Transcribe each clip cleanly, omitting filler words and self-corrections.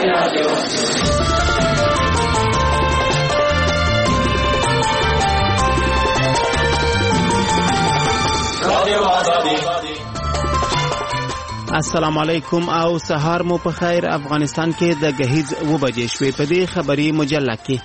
السلام علیکم او سهار مو په خیر. افغانستان کې د گهیز 2 بجې شوې. په دې خبري مجله کې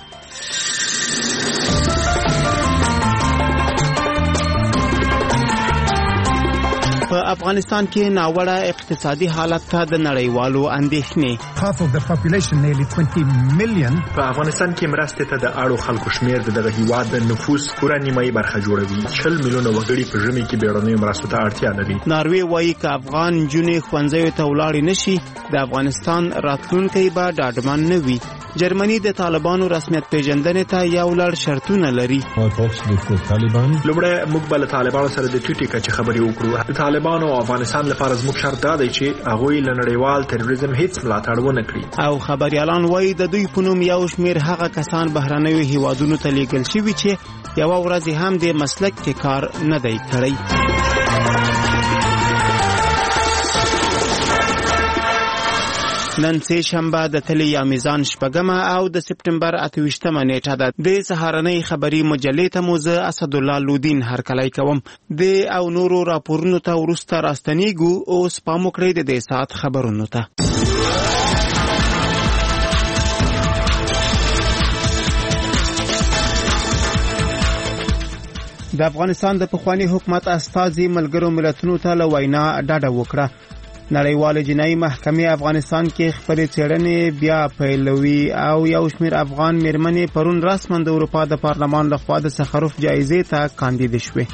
په افغانستان کې ناوړه اقتصادي حالت ته د نړیوالو اندېښنې. half of the population, nearly 20 million. په افغانستان کې مرستې ته د اړو خلکو شمیر دغه هیواد د نفوس پوره نیمایي برخه جوړوي. 40 میلیونه وګړي په ژمي کې بیړنیو مرستو ته اړتیا لري. ناروی وایي چې افغان جنې ښوونځیو ته ولاړ نشي، د افغانستان راتلونکی به ډاډمن نه وي. جرمني د طالبانو رسمیت پیژندنې ته یو لړ شرطونه لري. لومړی موږ به له طالبانو سره د ټیټې کچې خبرې وکړو. د طالبانو او افغانستان لپاره زموږ شرط دا دی چې هغوی له نړیوال تروریزم هیڅ ملاتړ ونه کړي. او خبريالان وایي د دوی په نوم یو شمیر هغه کسان بهرنیو هیوادونو ته لیږل شوي چې یوه ورځ هم د مسلک کې کار نه دی کړی. نن سه شنبه د تلې یا میزان شپږمه او د سپټمبر 28مه نیټه ده. د سهارنۍ خبري مجلې ته موزه اسدالله لودین هرکلی کوم. د او نورو راپورونو ته ورسته راستنیږو. اوس پام وکړئ د دې ساعت خبرونو ته. د افغانستان د پخوانی حکومت استازي ملګرو ملتونو ته له وینا ډاډه وکړه. نړیواله جنایي محکمې افغانستان کې خپلې څېړنې بیا پیلوي او یو شمیر افغان میرمنې پرون رسما د اروپا د پارلمان لخوا د سخروف جایزې ته کاندید شوې.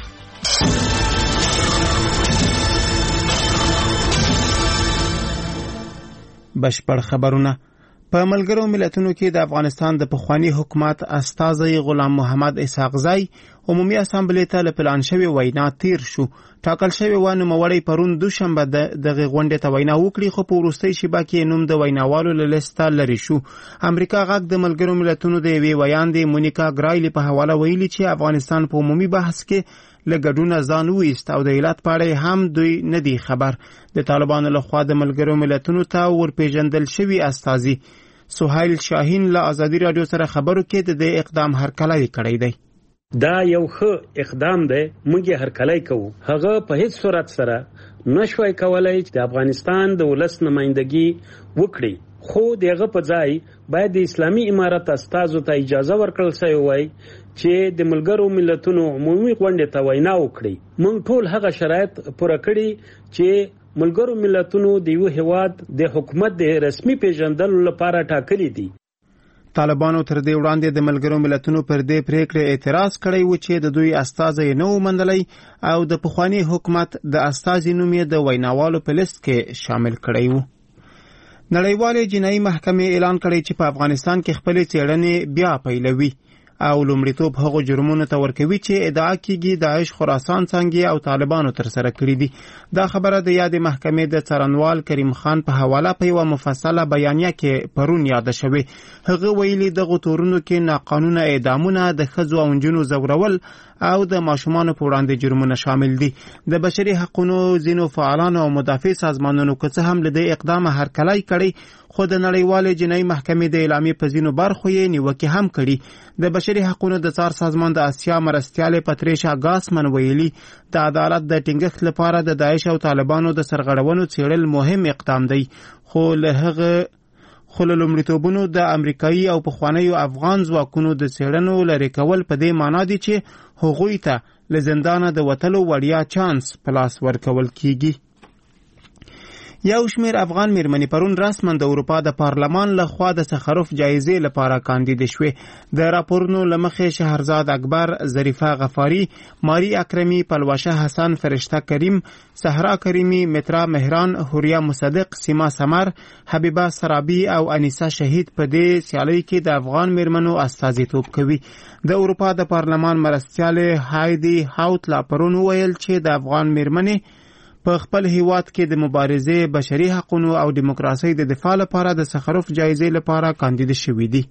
بشپړ خبرونه. په ملګرو ملتونو کې د افغانستان د پخوانی حکومت استازي غلام محمد اسحاقزی عمومي اسامبلې ته له پلان شوی وینا تیر شو. ټاکل شوی و نوموړی پرون دوشنبه دغه غونډې ته وینا وکړي، خو په وروستۍ شیبه کې نوم د ویناوالو له لیسته لرې شو. امریکا غږ د ملګرو ملتونو د یوې ویاندې مونیکا ګرایلی په حواله ویلي چې افغانستان په عمومي بحث کې له ګډونه ځان وایست او د علت په اړه هم دوی نه دی خبر. د طالبانو لخوا د ملګرو ملتونو ته ورپېژندل شوي استازي سهیل شاهین له ازادي رادیو سره خبرو کې د دې اقدام هرکلی کړی دی. دا یو ښه اقدام دی، موږ یې هرکلی کوو. هغه په هیڅ صورت سره نشوای کولای چې د افغانستان د ولس نمائندګي وکړي، خو دغه په ځای باید د اسلامي امارت استازو ته اجازه ورکړل شوی وای چې د ملګرو ملتونو عمومي غونډې ته وینا وکړي. موږ ټول هغه شرایط پوره کړي چې ملګرو ملتونو د یو هیواد د حکومت د رسمي پیژندلو لپاره ټاکلي دي. طالبانو تر دې وړاندې د ملګرو ملتونو پر دې پریکړه اعتراض کړی و چې د دوی استازي نه ومنلای او د پخوانی حکومت د استازي نوم یې د ویناوالو په لیست کې شامل کړی و. نړیواله جنایي محکمې اعلان کړی چې په افغانستان کې خپل څېړنې بیا پیلوي او لومړیتوب هغو جرمونو ته ورکوي چې ادعا کیږي داعش خراسان څنګه او طالبانو تر سره کړی دي. دا خبره د یاد محکمې د څارنوال کریم خان په حواله په یو مفصله بیانیه کې پرون یاد شوی. هغه ویلي دغه تورونو کې ناقانونه اعدامونه، د ښځو او نجونو ځورول او د ماشومانو په وړاندې جرمونه شامل دي. د بشري حقوقو ځینو فعالانو او مدافع سازمانونو که څه هم له دې اقدام هرکلی کړی، خو د نړیوالې جنایي محکمې د اعلامیې په ځینو برخو یې نیوکې هم کړي. د بشري حقوقو د څار سازمان د اسیا مرستیال پاتریشا ګاسمن ویلي د عدالت د ټینګښت لپاره د داعش او طالبانو د سرغړونو څېړل مهم اقدام دی، خو له لومړیتوبونو د امریکایي او پخوانیو افغان ځواکونو د څېړنو لرې کول په دې معنا دي چې هغوی ته له زندانه د وتلو وړیا چانس په لاس ورکول کیږي. یو شمیر افغان میرمنې پرون رسما د اروپا د پارلمان لخوا د سخروف جایزې لپاره کاندید شوې. د راپورونو له مخې شهرزاد اکبر، ظریفه غفاری، ماری اکرمی، پلوشه حسن، فرشته کریم، صحرا کریمی، مترا مهران، حوریا مصدق، سیما سمر، حبیبه سرابی او انیسه شهید په دې سیالۍ کې د افغان میرمنو استازیتوب کوي. د اروپا د پارلمان مرستیال هایدی هاوتلا پرون ویل چې د افغان میرمنې په خپل هیواد کې د مبارزې، بشري حقوقو او دیموکراسۍ د دفاع لپاره د سخروف جایزې لپاره کاندید شوي دي.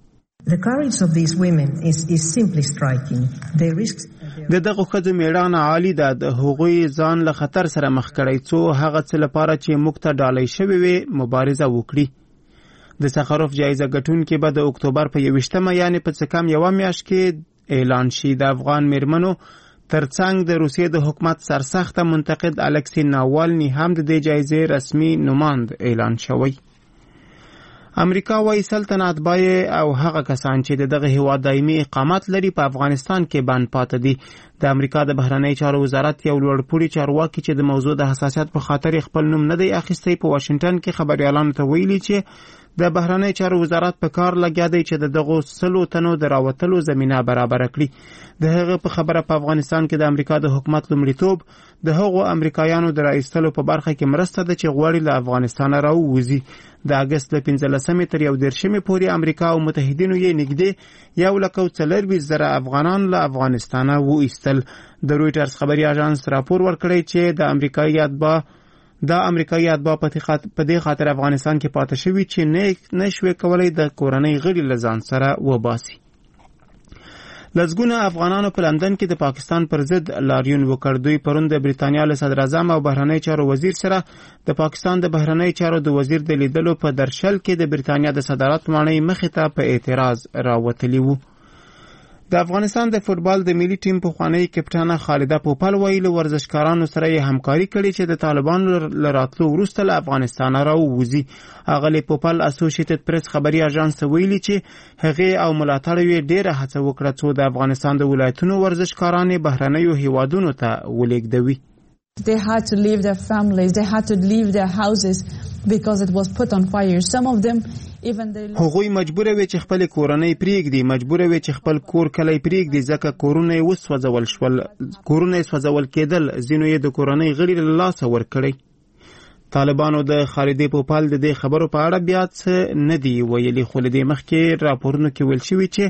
دغه ښځو میړانه عالی ده. د هغوی ځان له خطر سره مخ کړی څو هغه څه لپاره چې موږ ته ډالۍ شوی وي مبارزه وکړي. د سخاروف جایزه ګټونکي به د اکتوبر په 21مه یعنی په څه کم یوه میاشت کې اعلان شي. د افغان میرمنو ترڅنګ د روسیې د حکومت سرسخته منتقد الکسی ناوالني هم د دې جایزې رسمي نوماند اعلان شوی. امریکا وايي سلطنت بای او هغه کسان چې دغه هیواد دایمي اقامت لري په افغانستان کې بند پاتې دي. د امریکا د بهرنی چارو وزارت یو لوړپوړي چارواکي چې د موضوع د حساسیت په خاطر خپل نوم نه دی اخیستی په واشنگټن کې خبريالانو ته ویلي چې د بهرنی چارو وزارت په کار لګیا دی چې دغه 100 تنو د راوتلو زمينه برابر کړي. د هغه په خبره په افغانستان کې د امریکا د حکومت لومړیتوب د هغو امریکایانو د راایستلو په برخه کې مرسته ده چې غواړي له افغانستان راووځي. د اگست له 15 تر 11 پورې امریکا او متحدینو یې نږدې 1,40,000 افغانان له افغانستانه وایستل. د رويټرز خبري اژانس راپور ورکړی چې د امریکایي اتباع په دې خاطر افغانستان کې پاتې شوي چې نشوي کولای د کورنۍ غړي له ځان سره وباسي. لزګونه افغانانو په لندن کې د پاکستان پر ضد لاریون وکړ. دوی پرون د بریتانیا له صدر اعظم او بهرنی چارو وزیر سره د پاکستان د بهرنی چارو د وزیر د لیدلو په درشل کې د بریتانیا د صدارت ماڼۍ مخې ته په اعتراض راوتلی وو. د افغانستان د فوتبال د ملي ټیم پخوانی کپټانه خالده پوپل ویل ورزشکارانو سره یې همکاري کړې چې د طالبانو لراتلو وروسته له افغانستان راووځي. اغلی پوپل اسوسییټډ پریس خبري اژانس ویلي چې هغه او ملاتړ یې ډېره هڅه وکړه چې د افغانستان د ولایتونو ورزشکاران بهرنیو هیوادونو ته ولېږدوي. They had to leave their families, they had to leave their houses because it was put on fire. Some of them هغوی مجبور وي چې خپل کورنۍ پریږدي، مجبور وي چې خپل کور کلی پریږدي ځکه کورونه یې وسوځول شول، کورونه یې سوځول کېدل، ځینو یې د کورنۍ غړي له لاسه ورکړي. طالبانو د خالدې پوپل د دې خبرو په اړه بیا څه نه دی ویلي، خو له دې مخکې راپورونو کې ویل شوي چې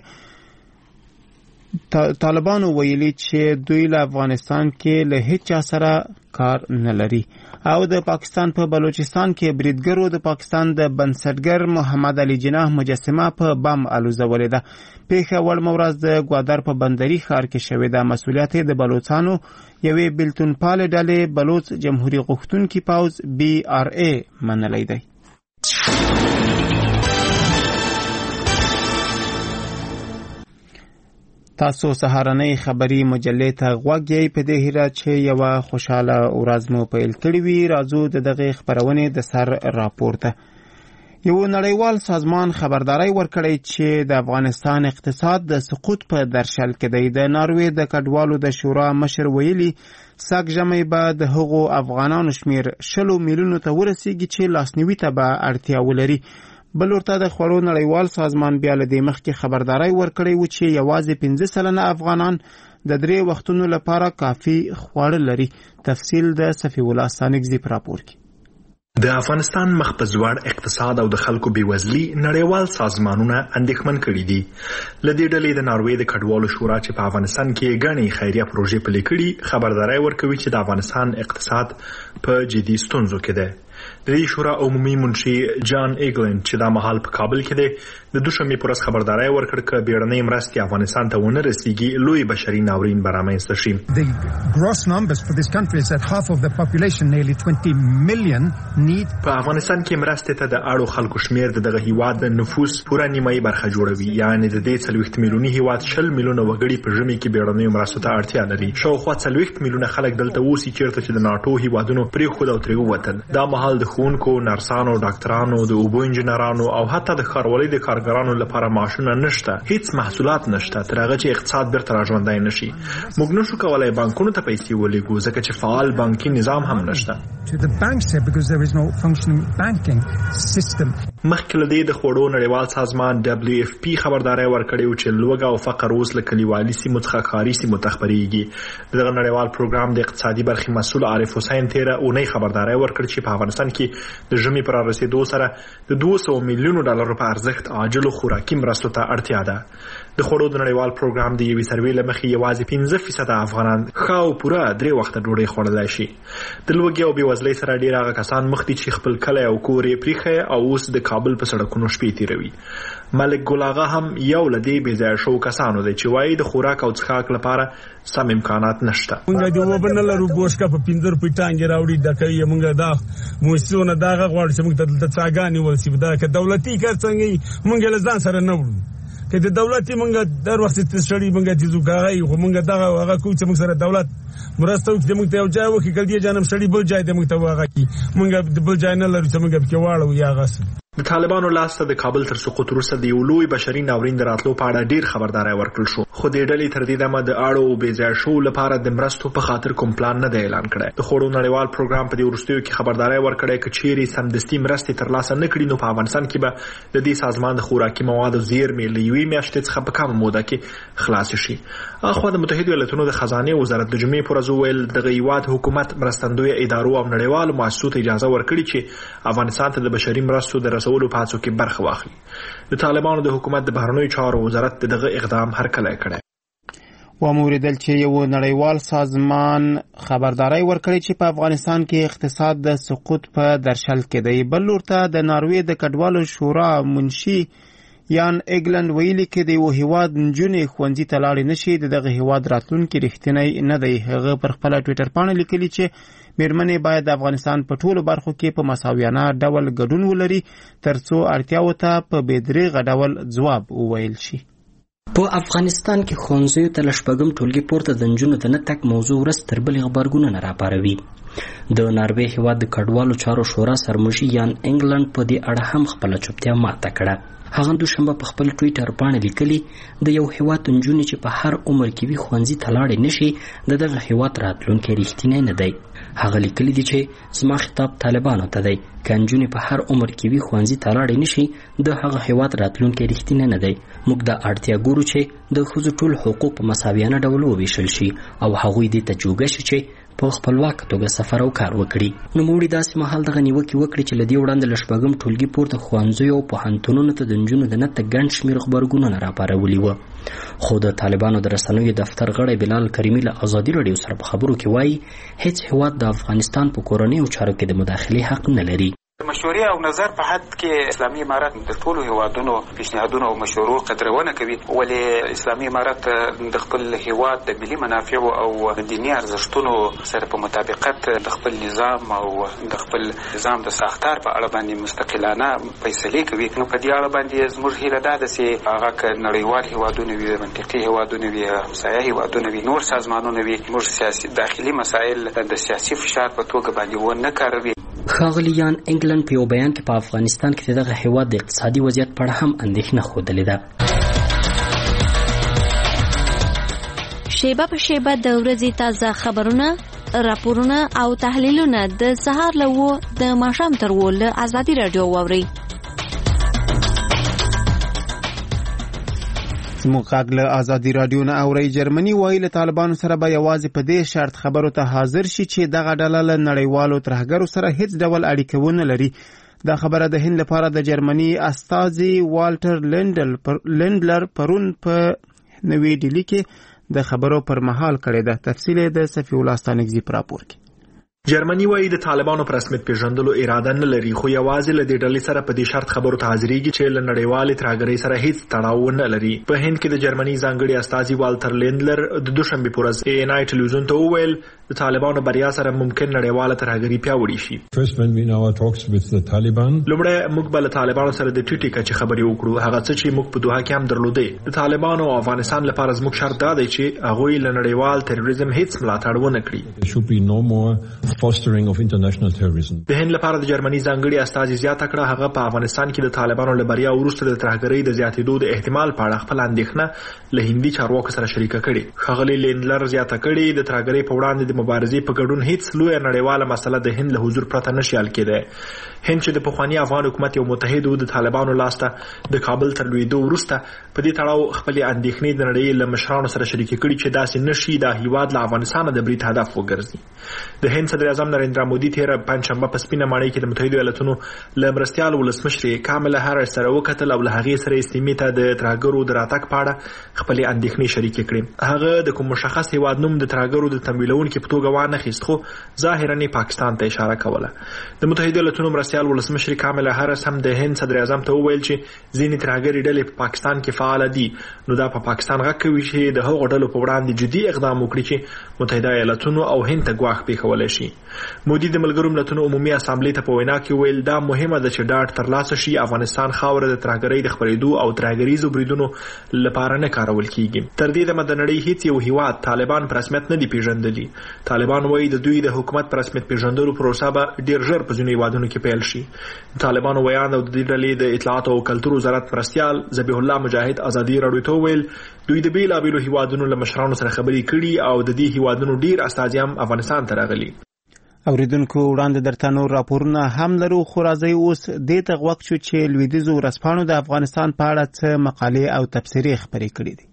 طالبانو ویلي چې دوی له افغانستان کې له هیڅ چا سره کار نه لري. او د پاکستان په بلوچستان کې بریدګرو د پاکستان د بنسټګر محمد علي جناح مجسمه په بم الوزولې ده. پیښه وړمه ورځ د ګوادر په بندري ښار کې شوې ده. مسؤلیت د بلوچستانو یوې بلتونپال ډلې بلوچ جمهوریت غوښتونکي پوځ BRA منلی دی. تاسو سهارنۍ خبري مجلې ته غوږ یې په دې هیله چې یو خوشاله ورځ مو پیل کړی وي. راځو د دغه خبرونې د سر راپورته. یو نړیوال سازمان خبرداري ورکړی چې د افغانستان اقتصاد د سقوط په درشل کې دی. د ناروې د کډوالو د شورا مشر ویلي سږ ژمي به د هغو افغانانو شمیر 20 میلیونو ته ورسیږي چې لاسنیوي ته به اړتیا ولري. بل ورته د خوړو نړیوال سازمان بیا له دې مخکې خبرداري ورکړی و چې یوازې 15% افغانان د 3 وختونو لپاره کافي خواړه لري. تفصیل د صفی الله ثانګزی پر راپور کې. د افغانستان مخ په ځوړ اقتصاد او د خلکو بیوزلي نړیوال سازمانونه اندېښمن کړي دي. لدې ډلې د ناروې د کډوالو شورا چې په افغانستان کې غني خیریه پروژې پلي کړي خبرداري ورکوي چې د افغانستان اقتصاد په جدي ستونزو کې ده. د دې شورا عمومي منشي جان ایګلند چې د مهال په کابل کې ده د دوشنبه پر ورځ خبرداري ورکړ چې بیړنۍ مرستې افغانستان ته ونه رسیږي لوی بشري ناورین برامنځته شي. The gross numbers for this country is that half of the population, nearly 20 million, need. په افغانستان کې مرستې ته د اړو خلکو شمیر دغه هیواد د نفوس پوره نیمایي برخه جوړوي، یعنی د دې 40 میلیوني هیواد 20 میلیونه وګړي په ژمي کې بیړنۍ مرستو ته اړتیا لري. شاوخوا 40 میلیونه خلک دلته اوسي چیرته چې د ناتو هیوادونو پرې خود او ترې ووتل. دا مهال د ښوونکو، نرسانو، ډاکټرانو، د اوبو انجنیرانو او حتی د ښاروالۍ د کارګرانو لپاره معاشونه نشته، هیڅ محصولات نشته تر هغه چې اقتصاد بیرته راژوندی نشي. موږ نشو کولای بانکونو ته پیسې ولېږو ځکه چې فعال بانکي نظام هم نشته. مخکې له دې د خوړو نړیوال سازمان WFP خبرداري ورکړې و چې لوږه او فقر اوس له کلیوالي سیمو څخه ښاري سیمو ته خپرېږي. دغه نړیوال پروګرام د اقتصادي برخې مسؤل عارف حسین تیره اونۍ خبرداري ورکړ چې په افغانستان کې د ژمي پر رسیدو سره د 200 میلیونو ډالرو په ارزښت عاجلو خوراکي مرستو ته اړتیا ده. د خوړو د نړیوال پروګرام د یوې سروې له مخې یوازې 15% افغانان ښه او پوره 3 وخته ډوډۍ خوړلی شي. د لوږې او بېوزلۍ سره ډېر هغه کسان مخ دي چې خپل کلی او کور یې پریښی او اوس د کابل په سړکونو شپې تېروي. ملک ګل اغا هم یو له دې بې ځایه شوو کسانو دی چې وایي د خوراک او څښاک لپاره سم امکانات نشته. موږ د اوبه نه لرو، بوشکه په 15 روپۍ ټانګې راوړي ډکوي، موږ دا موږ څونه داغه غواړي چې موږ ته څاګانې ورسي دا که دولتي کار څنګه موږ له ځان سره نه وړو که د دولتي موږ در وخت تشړی موږ تیزو کاغی خو موږ دغه هغه کوم چې موږ سره دولت مرسته وکړي موږ ته یو ځای وکړي کله جانم سړی بل ځای د موږ ته واغی موږ بل ځای نه لرو چې موږ کې واړو یا غس د طالبانو لاسته د کابل تر سقوط وروسته د یو لوی بشري ناورین د راتلو په اړه ډیر خبرداري ورکړل شو خو د ډلې تر دې دمه د اړو او بېځای شو لپاره د مرستو په خاطر کوم پلان نه دی اعلان کړی د خوړو نړیوال پروګرام په دې وروستیو کې خبرداري ورکړی چې چیرې سمدستي مرستې ترلاسه نه کړي نو په افغانستان کې به د دې سازمان د خوراکي موادو زیرمې له یوې میاشتې څخه په کمه موده کې خلاص شي اخوا د متحده ایالاتونو د خزانه وزارت د جمعې پر ورځ ویل د هیواد حکومت مرستندوی ادارو او نړیوالو مؤسسو ته اجازه ورکړي چې افغانستان ته د بشري مرستو د رسولو په هڅو کې برخه واخلي د طالبانو د حکومت د بهرنیو چارو وزارت دغه اقدام هرکلی کړی و موریدل چې یو نړیوال سازمان خبرداري ورکړي چې په افغانستان کې اقتصاد د سقوط په درشل کې دی بل ورته د ناروې د کډوالو شورا منشي یان ایګلند ویلي کې د یو هیواد نجونې ښوونځي ته لاړې نشي دغه هیواد راتلونکي رښتینی نه دی هغه پر خپل ټوئیټر باندې لیکلي چې میرمنې باید د افغانستان په ټولو برخو کې په مساویانه ډول ګډون ولري ترڅو اړتیاو ته په بېدریغه ډول ځواب وویل شي په افغانستان کې ښوونځیو ته له شپږم ټولګي پورته د نجونو د نه تګ موضوع ورځ تر بلې غبرګونونه راپاروي د ناروې هیواد د کډوالو چارو شورا سرمشي یان انګلند په دې اړه هم خپله چوپتیا ماته کړه هغه دوشنبه په خپل ټوئیټر باندې لیکلي د یو هیواد نجونې چې په هر عمر کې وي ښوونځي ته لاړې نشي دغه هیواد راتلونکی رښتینی نه دی هغه لیکلي دي چې زما خطاب طالبانو ته دی که نجونې په هر عمر کې وي ښوونځي ته لاړې نشي د هغه هیواد راتلونکی رښتینی نه دی موږ دا اړتیا ګورو چې د ښځو ټول حقوق په مساویانه ډول وویشل شي او هغوی دې ته جوګه شي چې په خپلواک توګه سفر او کار وکړي نو موږ داسې مهال دغه نیوکې وکړي چې له دې وړاندې له شپږم ټولګي پورته ښوونځیو او پوهنتونونو ته د نجونو د نه تګ ګڼ شمېر غبرګونونه راپارولي وه خو د طالبانو د رسنیو دفتر غړی بلال کریمي له ازادي راډیو سره په خبرو کې وایي هیڅ هیواد د افغانستان په کورنیو چارو کې د مداخلې حق نه لري مشورې او نظر په حد کې اسلامي امارت د ټولو هیوادونو پیشنهادونو او مشورو قدرونه کوي ولې اسلامي امارت د خپل هیواد د ملي منافعو او دیني ارزښتونو سره په مطابقت د خپل نظام او د خپل نظام د ساختار په اړه باندې مستقلانه فیصلې کوي نو په دې اړه باندې زموږ هیله ده چې هغه که نړیوال هیوادونه وي منطقي هیوادونه وي همسایه هیوادونه وي نور سازمانونه وي موږ سیاسي داخلي مسایل د سیاسي فشار په توګه باندې ونه کاروي ښاغلي یان انګلند په یو بیان کې په افغانستان کې دغه هیواد د اقتصادي وضعیت په اړه هم اندېښنه ښودلې ده شیبه په شیبه د ورځې تازه خبرونه راپورونه او تحلیلونه د سهار له 9 د ماښام تر 10 له ازادي راډیو واورئ زموږ غږ له ازادي راډیو نه اورئ جرمني وایي له طالبانو سره به یوازې په دې شرط خبرو ته حاضر شي چې دغه ډله له نړیوالو ترهګرو سره هیڅ ډول اړیکه ونه لري دا خبره د هند لپاره د جرمني استازي والټر لینډلر پرون په نوې ډیلي کې د خبرو پر مهال کړې ده تفصیل د صفی الله ستانکزي پر راپور کې جرمني وایي د طالبانو پر رسمیت پیژندلو اراده نه لري خو یوازې له دې ډلې سره په دې شرط خبرو ته حاضرېږي چې له نړیوالې ترهګرۍ سره هیڅ تړاو نه لري په هند کې د جرمني ځانګړي استازي والټر لینډلر د دوشنبه پر ورځ ANI ټلویزیون ته وویل د طالبانو بریا سره ممکن نړیواله ترهګري پیاوړې شي لومړی موږ به له طالبانو سره د ټیټې کچې خبرې وکړو هغه څه چې موږ په دوحه کې هم درلودې د طالبانو او افغانستان لپاره زموږ شرط دا دی چې هغوی له نړیوال تروریزم هیڅ ملاتړ ونه کړي fostering of international terrorism. د هند لپاره د جرمني ځانګړي استازي زیاته کړه هغه په افغانستان کې د طالبانو له بریا وروسته د ترهګرۍ د زیاتېدو د احتمال په اړه خپل اندېښنه له هندي چارواکو سره شریکه کړې ښاغلي لینډلر زیاته کړې د ترهګرۍ په وړاندې د مبارزې په ګډون هیڅ لویه نړیواله مسله د هند له حضور پرته نشي حل کېدای هند چې د پخواني افغان حکومت یو متحد و د طالبانو لاسته د کابل تر لوېدو وروسته په دې تړاو خپلې اندېښنې د نړۍ له مشرانو سره شریکې کړي چې داسې نشي دا هیواد له افغانستانه د برید هدف وګرځي د هند صدر اعظم نریندرا مودي تیره پنجشنبه په سپینه ماڼۍ کې د متحده ایالاتونو له مرستیال ولسمشرې کاملا هاریس سره وکتل او له هغې سره سیمې ته د ترهګرو د راتګ په اړه خپلې اندېښنې شریکې کړې هغه د کوم مشخص هیواد نوم د ترهګرو د تمویلونکي په توګه وانخیست خو ظاهرا پاکستان ته اشاره کوله د متحده ایالاتونو مرستیال ولسمشرې کاملا هاریس هم د هند صدر اعظم ته وویل چې ځینې ترهګرې ډلې په پاکستان کې فعال دي نو دا په پاکستان غږ کوي چې د هغو ډلو په وړاندې جدي اقدام وکړي چې متحده ایالاتونو او هند ته ګواښ پیښولی شي مودي د ملګرو ملتونو عمومي اسامبلې ته په وینا کې ویل دا مهمه ده چې ډاډ ترلاسه شي افغانستان خاوره د ترهګرۍ د خپرېدو او ترهګریزو بریدونو لپاره نه کارول کیږي. تر دې دمه د نړۍ هیڅ یو هیواد طالبان په رسمیت نه دی پیژندلي. طالبان وایي د دوی د حکومت په رسمیت پیژندلو پروسه به ډیر ژر په ځینو هیوادونو کې پیل شي. طالبانو ویان او د دې ډلې د اطلاعات او کلتور وزارت مرستیال ذبیح الله مجاهد ازادي راډیو ته ویل دوی د بیلابیلو هیوادونو له مشرانو سره خبرې کړي او د دې هیوادونو ډیر استازي هم افغانستان ته راغلي. اوریدونکو وړاندې درته نور راپورونه هم لرو خو راځي اوس دې ته غوږ شو چې لویدیځو ورځپاڼو د افغانستان په اړه څه مقالې او تبصرې خپرې کړې دي.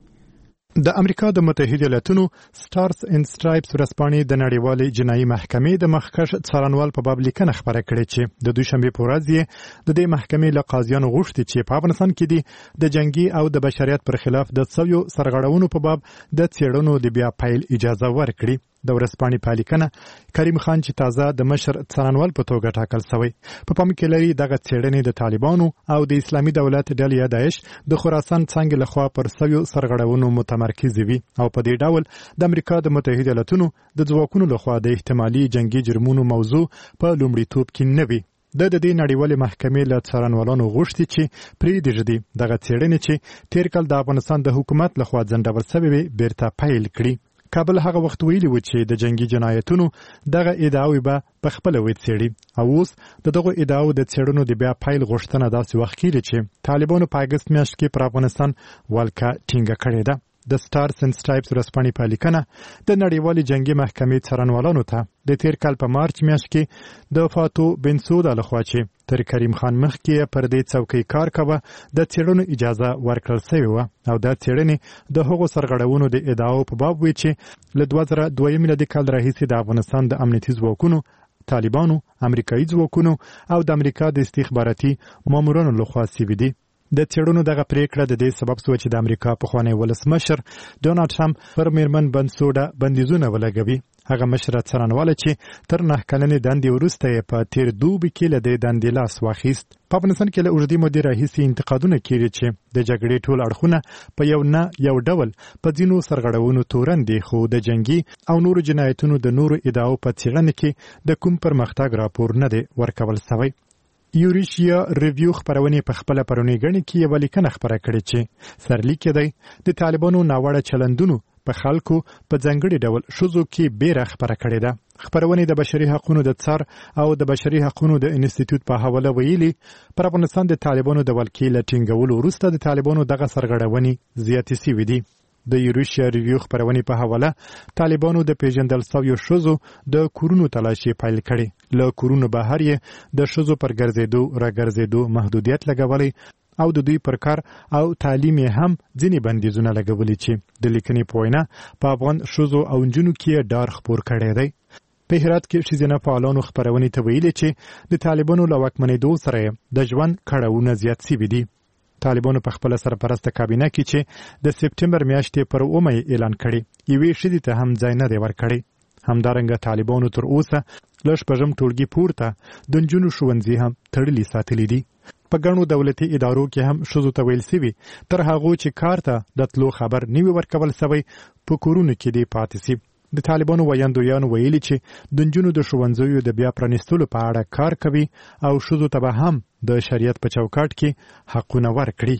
د امریکا د متحده ایالاتونو سټارز اینڈ سټرایپس ورځپاڼې د نړیوالې جنایي محکمې د مخکښ څارنوال په باب لیکنه خپره کړې چې د دوشنبه په ورځ یې د دې محکمې له قاضیانو غوښتي چې په افغانستان کې د جنگي او د بشریت پر خلاف د سویو سرغړونو په باب د څېړنو د بیا پیل اجازه ورکړي. د ورځپاڼې په لیکنه کریم خان چې تازه د مشر څارنوال په توګه ټاکل شوی په پام کې لري دغه څېړنې د طالبانو او د اسلامي دولت ډلې داعش د خراسان څنګه لخوا پر سویو سرغړونو متمرکز وي او په دې ډول د امریکا د متحده ایالاتونو د ځواکونو لخوا د احتمالي جنگي جرمونو موضوع په لومړیتوب کې نه وي. د دې نړیوالې محکمې له څارنوالانو غوښتي چې پریږدي دغه څېړنې چې تیر کال د افغانستان د حکومت لخوا ځنډول شوې بیرته پیل کړي. کابل هغه وخت ویلي و چې د جنگي جنایتونو دغه ادعاوې به په خپل وڅېړي او اوس دغه ادعاو د څېړنو د بیا پیل غوښتنه داسې وخت کېږي چې طالبانو په اگست میاشت کې پر افغانستان ولکه ټینګه کړې ده. د سټارز اینڈ سټرایپس ورځپاڼې په لیکنه د نړیوالې جنگي محکمې څارنوالانو ته د تیر کال په مارچ میاشت کې د فاتو بنسودا لخوا چې تر کریم خان مخکې پر دې څوکۍ کار کاوه د څېړنو اجازه ورکړل شوې وه او دا څېړنې د هغو سرغړونو د ادعاو په باب وي چې له 2002 میلادي کال راهیسې د افغانستان د امنیتي ځواکونو طالبانو امریکایي ځواکونو او د امریکا د استخباراتي مامورانو لخوا شوي دي. د څېړنو دغه پریکړه د دې سبب شوه چې د امریکا پخوانی ولسمشر ډونالډ ټرمپ پر میرمن بنسودا بندیزونه ولګوي. هغه مشره څارنواله چې تر 9 کلنې دندې وروسته یې په تیر دوبي کې له دې دندې لاس واخیست. په افغانستان کې له اوږدې مودې راهیسې انتقادونه کېږي چې د جګړې ټول اړخونه په یو ډول په ځینو سرغړونو تورن دي خو د جنگي او نورو جنایتونو د نورو ادعاو په څېړنه کې د کوم پرمختګ راپور نه دی ورکول شوی. یوریشیا ریویو خبرونه په خپل پرونی غنی کې یو لیکنه خبره کړې چې سرلیک دی د طالبانو ناوړه چلندونو په خلکو په ځنګړي ډول شوزو کې بیره خبره کړې ده. خبرونه د بشري حقوقو د څار او د بشري حقوقو د انسټیټیوټ په حواله ویلي پر افغانستان د طالبانو د ولکې لټینګولو وروسته د طالبانو دغه سرغړونې زیاتې شوې دي. د یوریشیا ریویو خبرونه په حواله طالبانو د پیژندل شویو شوزو د کورونو تلاشي پیل کړي. له کورونو بهر یې د شوزو پر ګرځېدو راګرځېدو محدودیت لګولي او د دوی پر کار او تعلیم هم ځینې بندیزونه لګولي چې د لیکنې په وینا په افغان شوزو او نجونو کې ډار خپور کړی دی. په هرات کې ښځینه فعالانو خبرونه ته ویلي چې د طالبانو له واکمنېدو سره د ژوند کړاوونه زیات شوي دي. طالبانو په خپل سرپرسته کابینه کې چې د سپټمبر میاشتې پر 9 اعلان کړي یوې ښځې ته هم ځای نه دی ورکړی. همدارنګه طالبانو تر اوسه له شپږم ټولګي پورته د نجونو ښوونځي هم تړلي ساتلي دي. په ګڼو دولتي ادارو کې هم ښځو ته ویل شوي تر هغو چې کار ته د تلو خبر نه وي ورکول شوی په کورونو کې دې پاتې شي. د طالبانو ویاندویانو ویلي چې د نجونو د ښوونځیو د بیا پرانیستلو په اړه کار کوي او ښځو ته به هم د شریعت په چوکاټ کې حقونه ورکړي.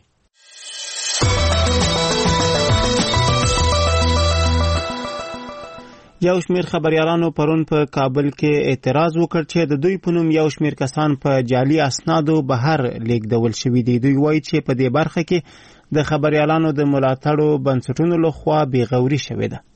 یو شمیر خبريالانو پرون په کابل کې اعتراض وکړ چې د دوی په نوم یو شمیر کسان په جعلي اسنادو بهر لیږدول شوي دي. دوی وایي چې په دې برخه کې د خبريالانو د ملاتړو بنسټونو لخوا بېغوري شوې ده.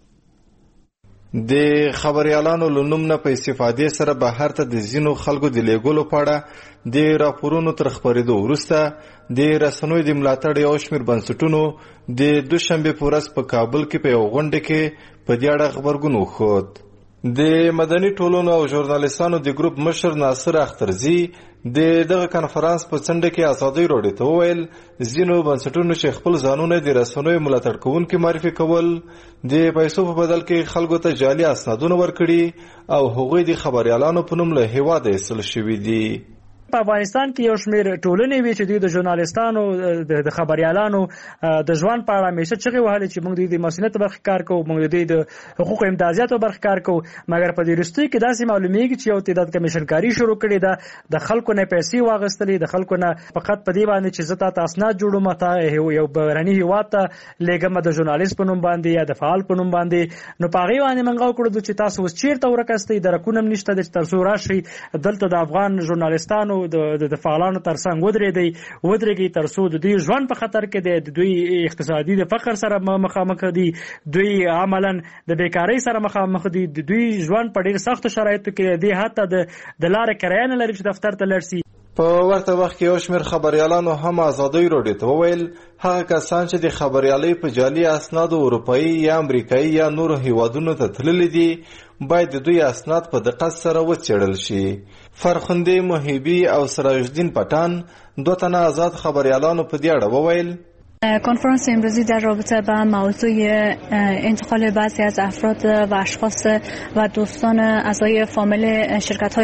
د خبريالانو لنوم نه په استفادې سره بهر ته د زینو خلکو د لیږلو په اړه د راپورونو تر خپرېدو وروسته د رسنیو د ملاتړ یو شمیر بنسټونو د دوشنبه په ورځ په کابل کې په یو غونډه کې په دې اړه خبرګون وښود. د مدني ټولنو او ژورنالیستانو د ګروپ مشر ناصر اخترزي دغه کانفرنس په څنډه کې ازادي راډیو ته وویل ځینو بنسټونو چې خپل ځانونه د رسنیو ملاتړ کوونکي معرفي کول د پیسو په بدل کې خلکو ته جعلي اسنادونه ورکړي او هغوی د خبريالانو په نوم له هیواده ایستل شوي دي. په افغانستان کې یو شمېر ټولنې وي چې دوی د ژورنالستانو د خبريالانو د ژوند په اړه همیشه چغې وهلې چې موږ د مسؤلیت برخه کار کوو، موږ د حقوق امتیازاتو برخه کار کوو، مګر په دې وروستیو کې داسې معلومیږي چې یو تعداد کمیشنکاری شروع کړې ده، د خلکو نه پیسې واغستلې، د خلکو نه فقط په دې باندې چې زه تاسو اسناد جوړوم، ته یو بهرني هیواد ته لېږم د ژورنالیست په نوم باندې یا د فعال په نوم باندې، نو په هغې باندې موږ وکړو چې تاسو اوس چېرته ورکستئ، درکونه هم نشته چې تر څو راشئ دلته د افغان ژورنالستانو د فعالانو ترڅنګ ودرېږي تر څو د دوی ژوند په خطر کې دی، د دوی اقتصادي د فقر سره مخامخ دي، دوی عملاً د بیکارۍ سره مخامخ دي، د دوی ژوند په ډېر سختو شرایطو کې دی، حتی د لارې کرایه نه لري چې دفتر ته لاړ شي. په ورته وخت کې یو شمېر خبریالانو هم ازادۍ راډیو ته وویل هغه کسان چې د خبریالۍ په جعلي اسنادو اروپایي یا امریکایي یا نورو هیوادونو ته تللي دي باید د دوی اسناد په دقت سره وڅېړل شي. فرخنده محیبی او سراج الدین پټان دوه تنه آزاد خبریالانو په دې اړه وویل کنفرانس امروزی در رابطه با موضوع انتقال بعضی از افراد و اشخاص و دوستان اعضای فامیل شرکت‌های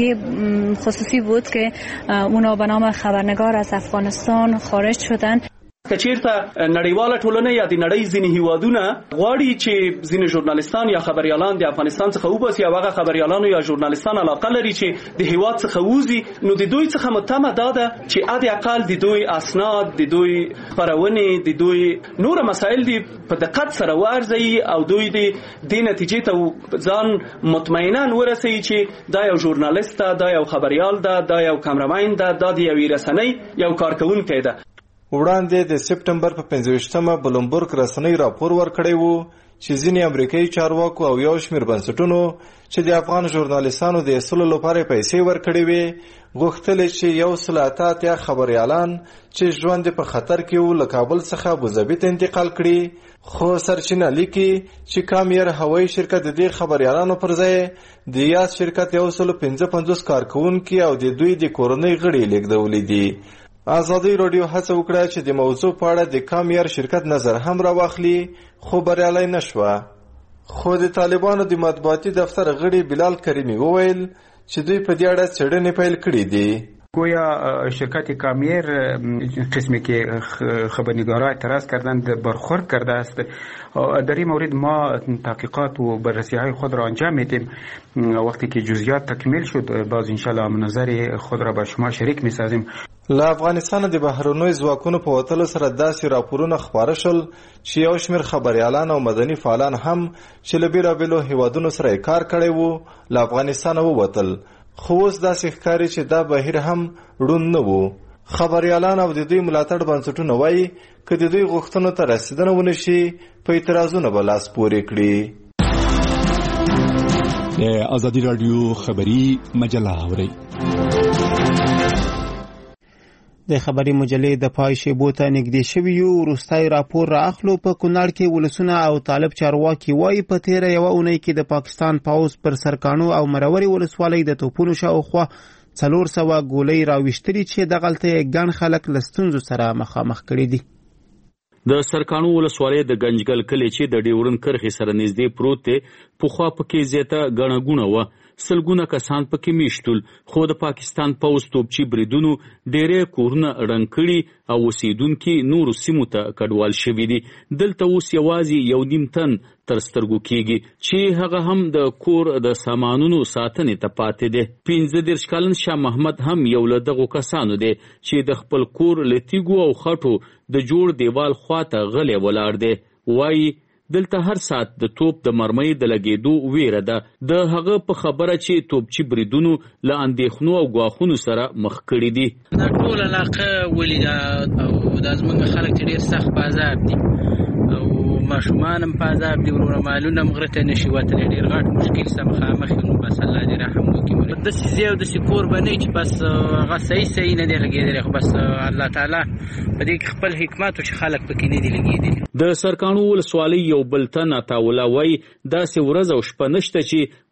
خصوصی بود که اونا به نام خبرنگار از افغانستان خارج شدن. کچیرته نړیواله ټولنه یا د نړۍ ځینې هیوادونه غواړي چې ځینې ژورنالستان یا خبریالان د افغانستان څخه وباسي او هغه خبریالانو یا ژورنالستان علاقه لري چې د هیواد څخه ووځي، نو د دوی څخه متمه دا ده چې حد اقل د دوی اسناد، د دوی خپرونې، د دوی نور مسایل دي په دقت سره وارزوي او دوی د دې نتیجې ته ځان مطمئنا ورسوي چې دا یو ژورنالیست ده، دا یو خبریال ده، دا یو کامرمین ده، دا د یوې رسنۍ یو کارکوونکی ده. وړاندې د سپټمبر په 25مه بلومبرګ رسنۍ راپور ورکړی وو چې ځینې امریکایي چارواکو او یو شمېر بنسټونو چې د افغان ژورنالستانو د ایستلو لپاره پیسې ورکړې وې غوښتل چې 188 خبریالان چې ژوند په خطر کې وو له کابل څخه ابوظبي ته انتقال کړي، خو سرچینه لیکي چې کامیر هوایي شرکت د دې خبریالانو پر ځای د یاس شرکت 155 کارکوونکي او د دوی د کورنۍ غړي لیږدولي دي. ازادي راډیو هڅه وکړه چې د موضوع په اړه د کامیر شرکت نظر هم راواخلي، خو بریالي نشوه. خو د طالبانو د مطبوعاتي دفتر غړي بلال کریمي وویل چې دوی په دې اړه څېړنې پیل کړې دي. گویا شرکت کامیر قسمی که خبرنگارها اعتراض کردند برخورد کرده است. در این مورد ما تحقیقات و بررسی های خود را انجام میدیم. وقتی که جزئیات تکمیل شد باز انشالله نظر خود را با شما شریک میسازیم. له افغانستان د بهرنوي ځواکونو په وتلو سره داسې راپورونه خپاره شول چې یو شمېر خبریالان او مدني فعالان هم چې له بېلابېلو هیوادونو سره کار کړی وو له افغانستانه ووتل، خو اوس داسې ښکاري چې دا بهیر هم ړوند نه وو. خبریالان او د دوی ملاتړ بنسټونه وایي که د دوی غوښتنو ته رسیدنه ونه شي په اعتراضونه به لاس پورې کړي. د ازادي راډیو خبري مجله اورئ. د خبري مجلې د پای شیبو ته نږدې شوي یو وروستی راپور را اخلو. په کونړ کې ولسونه او طالب چارواکي وایي په تیره یوه اونۍ کې د پاکستان پوځ پر سرکاڼو او مرورې ولسوالۍ د توپونو شاوخوا 400 ګولۍ راویشتلي چې دغلته یې ګڼ خلک له ستونزو سره مخامخ کړي دي. د سرکاڼو ولسوالۍ د گنجګل کلی چې د ډیورن کرښې سره نږدې پروت دی پخوا پکې زیاته ګڼه ګوڼه وه، سلګونه کسان پکې میشتول، خو د پاکستان پوځ توپچي بریدونو ډېری کورونه ړنګ کړي او اوسېدونکي نورو سیمو ته کډوال شوي دي. دلته اوس یوازې 1.5 تن تر سترګو کېږي چې هغه هم د کور د سامانونو ساتنې ته پاتې دی. 15 کلن شاه محمد هم یو له دغو کسانو دی چې د خپل کور له تیږو او خټو د جوړ دیوال خواته غلی ولاړ دی. وایي دلته هر ساعت د توپ د مرمۍ د لګېدو ویره ده. د هغه په خبره چې توپچي بریدونو له اندېښنو او ګواښونو سره مخ کړي دي. دا ټول علاقه ولیده او دا زموږ خلک چې ډېر سخت په عذاب دي او ماشومان هم په عذاب دي، ورونه مالونه هم غره ته نشي وتلی، ډېر غټ مشکل سره مخامخ یو. نو بس الله دې رحم وکړي. داسې ځای او داسې کور به نه وي چې بس هغه صحیح نه دی لګېدلی، خو بس الله تعالی په دې کې خپل حکمت و چې خلک پکې نه دي لګېدلي. د سرکاڼو ولسوالۍ یو بل تن عطاالله وایي داسې ورځ او شپه نشته چې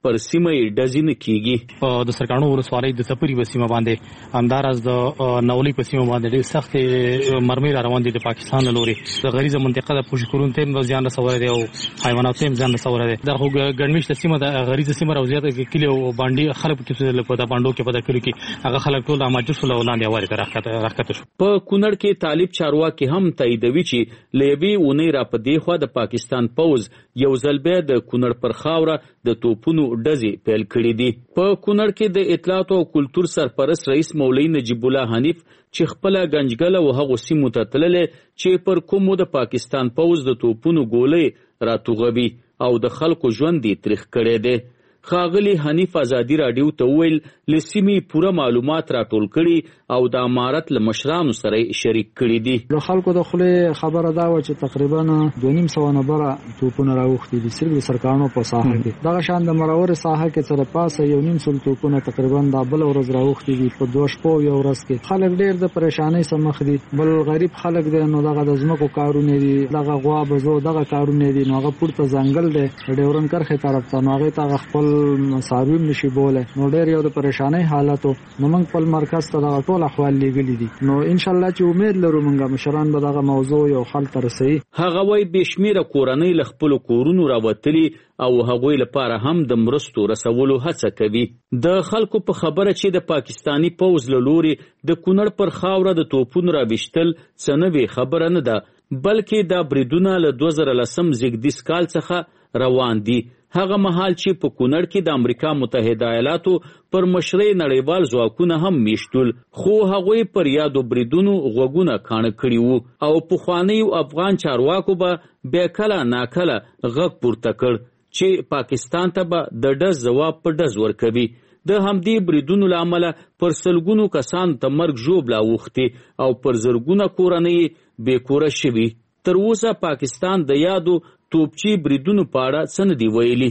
پر سیمه ډزې نه کیږي. د سرکانو ولسوالۍ د تپری په سیمه باندې همدارس د نولې په سیمه باندې ډېر سخت مرمۍ را روان دي د پاکستان لوري. د غریزه منطقه د پوشکورون ته ځان رسوي دي او حیوانات هم ځان رسوي دي. د ګڼمشت سیمه د غریزه سیمه او زیاته کلی او باندې خلک کې په باندو کې په دکړو کې هغه خلک ټول اماجس ولولاندې اواره راکته شو. په کونړ کې طالب چارواکي هم تاییدوي چې لېبي اونۍ را په دی خو د پاکستان پوز یو ځل بیا د کونړ پر خاوره د توپونو ډزې پیل کړې دي. په کونړ کې د اطلاعات او کلتور سرپرست رئیس مولوی نجیب الله حنیف چې خپل گنجګل او هغه سیمو ته تللې چې پر کومو د پاکستان پوز د توپونو ګولې راتوغوي او د خلکو ژوند یې تریخ کړی دی. ښاغلي حنیف ازادي راډیو ته وویل لسیمې پوره معلومات راټول کړي او د امارت له مشرانو سره شریک کړي دي. د خلکو د خولې خبره دا و چې تقریبا 2.5 نفره توپونه راوختي دي صرف د سرکانو په ساحه کې. دغه شان د مرور ساحه کې سره پاسه 1.5 توپونه تقریبا د بل ورځ راوختي دي په 2 شپو یو ورځ کې. خلک ډېر د پریشانۍ سره مخ دي. بل غریب خلک دي نو دغه د ځمکو کارونه دي دغه غوا بزو دغه کارونه دي نو هغه پورته ځنګل دی ډیورن کرخه طرف ته نو هغه ته خپل مسارویم نشي بوله نو ډېر یو د پریشانۍ حالت نو موږ په مرکز ته دا ټول احوال لګلې دي نو ان شاء الله چې امید لرو موږ مشران به دغه موضوع یو حل ترسي. هغه وای بشمیره کورنۍ ل خپل کورونو راوتلي او هغوی لپاره هم د مرستو رسولو هڅه کوي. د خلکو په خبره چې د پاکستانی پوز له لوري د کونړ پر خاوره د توپونو راويشتل څنوي خبره نه ده بلکې دا بریدونه له 2010 زیږدیز کال څخه روان دي. هغه مهال چې په کونړ کې د امریکا متحده ایالاتو پر مشرۍ نړیوال ځواکونه هم میشتول خو هغوی پر یادو بریدونو غوږونه کاڼه کړي وو او پخوانیو افغان چارواکو به بیا کله ناکله غږ پورته کړ چې پاکستان ته به د ډز ځواب په ډز ورکوي. د همدې بریدونو له امله پر سلګونو کسان ته مرګ ژوبله اوښتې او پر زرګونه کورنۍ بېکوره شوي. تر اوسه پاکستان د یادو توپچی بریدونو په اړه څه نه دي ویلي.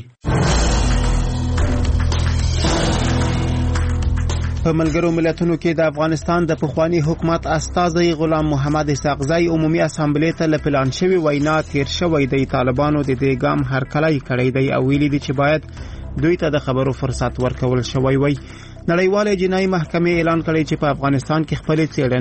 په ملګرو ملتونو کې د افغانستان د پخوانی حکومت استازی غلام محمد اسحاقزی عمومي اسامبلې ته له پلان شوی وینا تیر شوی دی. طالبانو د دې ګام هرکلی کړی دی او ویلي دي چې باید دوی ته د خبرو فرصت ورکول شوی وي. نړیواله جنایي محکمې اعلان کړی چې په افغانستان کې خپل څېړنې